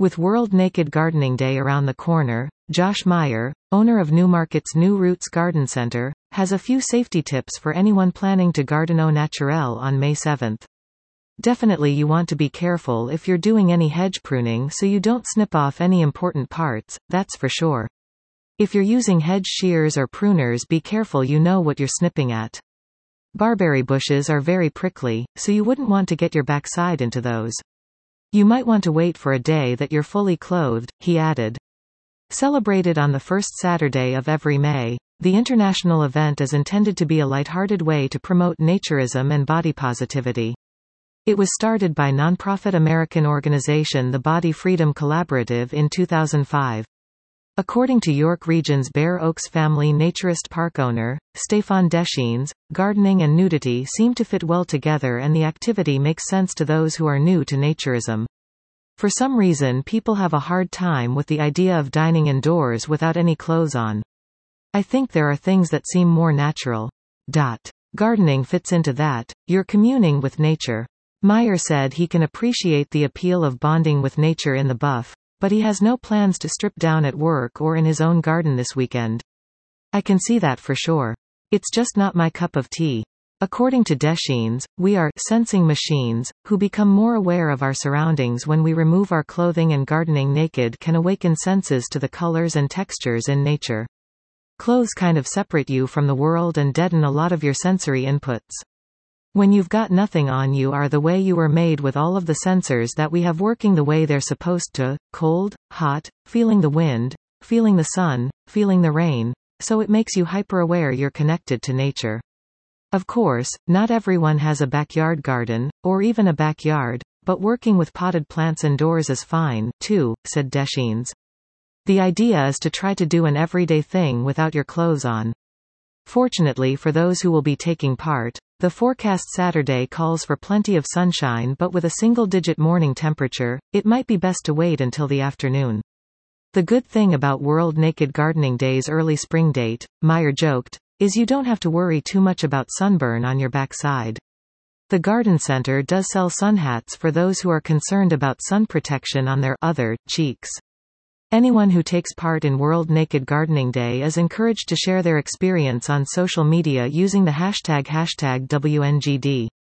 With World Naked Gardening Day around the corner, Josh Meyer, owner of Newmarket's New Roots Garden Center, has a few safety tips for anyone planning to garden au naturel on May 7th. Definitely you want to be careful if you're doing any hedge pruning so you don't snip off any important parts, that's for sure. If you're using hedge shears or pruners, be careful you know what you're snipping at. Barberry bushes are very prickly, so you wouldn't want to get your backside into those. You might want to wait for a day that you're fully clothed, he added. Celebrated on the first Saturday of every May, the international event is intended to be a lighthearted way to promote naturism and body positivity. It was started by nonprofit American organization the Body Freedom Collaborative in 2005. According to York Region's Bare Oaks Family Naturist Park owner, Stefan Deschines, gardening and nudity seem to fit well together and the activity makes sense to those who are new to naturism. For some reason people have a hard time with the idea of dining indoors without any clothes on. I think there are things that seem more natural. Gardening fits into that, you're communing with nature. Meyer said he can appreciate the appeal of bonding with nature in the buff, but he has no plans to strip down at work or in his own garden this weekend. I can see that for sure. It's just not my cup of tea. According to Deschines, we are sensing machines, who become more aware of our surroundings when we remove our clothing, and gardening naked can awaken senses to the colors and textures in nature. Clothes kind of separate you from the world and deaden a lot of your sensory inputs. When you've got nothing on, you are the way you were made with all of the sensors that we have working the way they're supposed to, cold, hot, feeling the wind, feeling the sun, feeling the rain, so it makes you hyper-aware you're connected to nature. Of course, not everyone has a backyard garden, or even a backyard, but working with potted plants indoors is fine, too, said Deschines. The idea is to try to do an everyday thing without your clothes on. Fortunately for those who will be taking part, the forecast Saturday calls for plenty of sunshine, but with a single-digit morning temperature, it might be best to wait until the afternoon. The good thing about World Naked Gardening Day's early spring date, Meyer joked, is you don't have to worry too much about sunburn on your backside. The garden center does sell sun hats for those who are concerned about sun protection on their other cheeks. Anyone who takes part in World Naked Gardening Day is encouraged to share their experience on social media using the hashtag #WNGD.